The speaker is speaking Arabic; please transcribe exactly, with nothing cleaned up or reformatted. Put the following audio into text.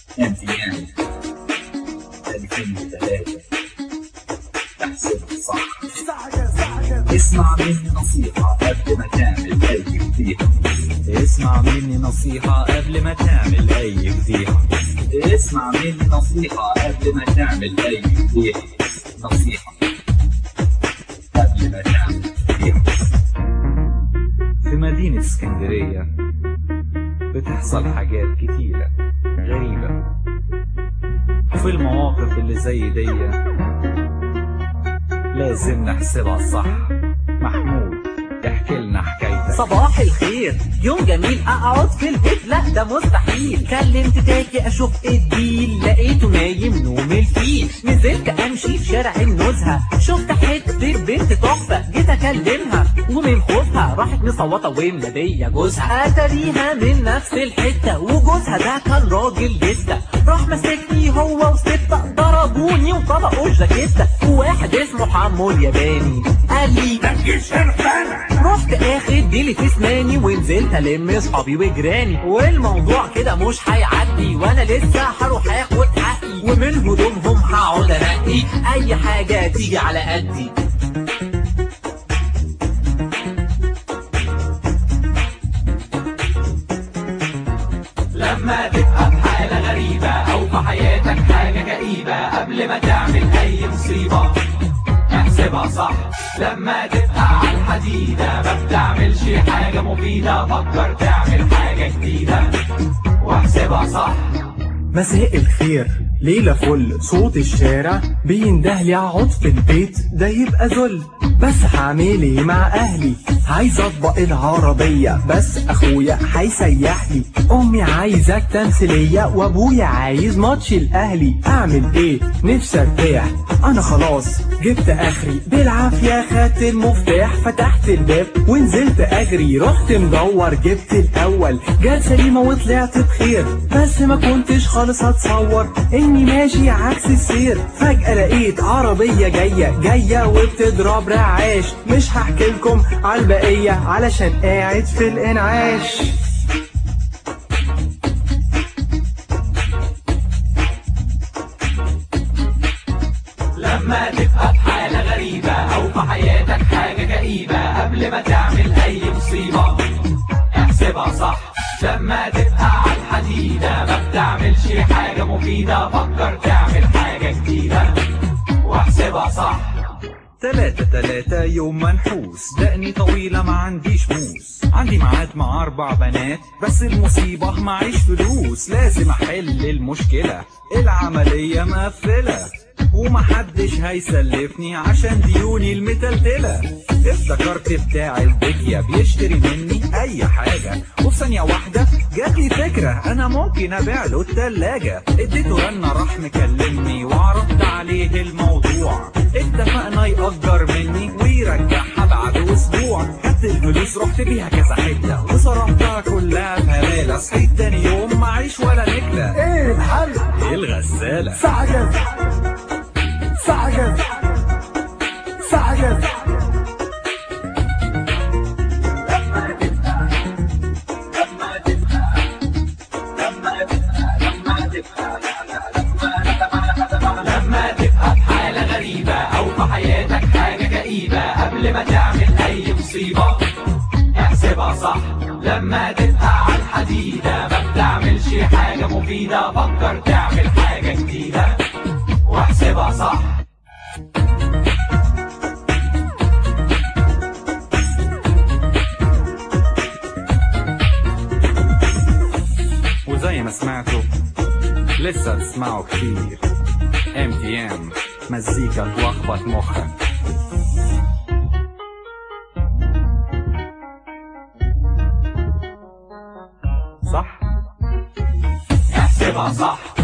ام تي ام ألفين وثلاثة. احسب صح. اسمع مني نصيحة قبل ما تعمل أي فضيحة. اسمع مني نصيحة قبل ما تعمل أي فضيحة. اسمع مني نصيحة قبل ما تعمل أي فضيحة. نصيحة قبل ما تعمل فضيحة. في مدينة اسكندرية بتحصل حاجات كتيرة غريبة، وفي المواقف اللي زي دي لازم نحسبها صح. محمود احكي لنا حكايتك. صباح الخير، يوم جميل اقعد في البيت؟ لا ده مستحيل. كلمت تاكي اشوف الديل، لقيته نايم نوم الفيل. نزلت امشي في شارع النزهه، شفت حته بنت تحفه، جيت اكلمها ومن خوفها راحت مصوته ومناديه جوزها. اتاريها من نفس الحته، وجوزها ده كان راجل جده. راح مسكني هو وسته، ضربوني وطلقوا الجاكيته. وواحد اسمه حمو الياباني قال لي تنجش هنا. رحت اخد ديلي في اسناني ونزلت الم اصحابي وجيراني. والموضوع كده مش هيعدي، وانا لسه هروح اخد حقي، ومن هدومهم هقعد انقي اي حاجه تيجي على قدي. لما تبقى في حالة غريبة أو في حياتك حاجة كئيبة، قبل ما تعمل أي مصيبة احسبها صح. لما تبقى على الحديدة ما بتعملش حاجة مفيدة، فكر تعمل حاجة جديدة واحسبها صح. مساء الخير، ليلة فل، صوت الشارع بيندهلي اقعد في البيت، ده يبقى ذل. بس هعمل ايه مع اهلي؟ عايز اطبق العربية بس اخويا هيسيحلي. امي عايزة تمثيلية وابويا عايز ماتش الاهلي. اعمل ايه؟ نفسي ارتاح، انا خلاص جبت اخري. بالعافية خدت المفتاح، فتحت الباب ونزلت اجري. رحت مدور جبت الاول، جت سليمة وطلعت بخير. بس ما كنتش خالص هتصور اني ماشي عكس السير. فجأة لقيت عربية جاية جاية وبتضرب رعاش. مش هحكي لكم على البقية علشان قاعد في الانعاش. لما تبقى في حالة غريبة أو في حياتك حاجة كئيبة، قبل ما تعمل أي مصيبة احسبها صح. لما تبقى على الحديدة ما بتعملش حاجة مفيدة، فكر تعمل حاجة جديدة واحسبها صح. تلاتة تلاتة يوم منحوس، دقني طويلة ما عنديش موس. عندي ميعاد مع أربع بنات، بس المصيبة معيش فلوس. لازم أحل المشكلة، العملية مقفلة ومحدش هيسلفني عشان ديوني المتلتلة. افتكرت بتاع البكية بيشتري مني أي حاجة، وفي ثانية واحدة جاتلي فكرة أنا ممكن أبيع له التلاجة. اديته رنة راح مكلمني وعرضت عليه الموضوع. اتفقنا يأجر مني ويرجعها بعد أسبوع. خدت الفلوس رحت بيها كذا حتة وصرفتها كلها في هبالة. صحيت تاني يوم معيش ولا نكلة. ايه الحل؟ الغسالة. سعجز سعجز سعجز. لما تبقى في حالة غريبة أو في حياتك حاجة كئيبة، قبل ما تعمل أي مصيبة احسبها صح. لما تبقى على الحديدة ما بتعملش حاجة مفيدة، فكر تعمل حاجة جديدة واحسبها صح. وزي ما سمعتوا لسه تسمعوا كتير. ام تي ام مزيكا تلخبط مخك. صح؟ احسبها صح.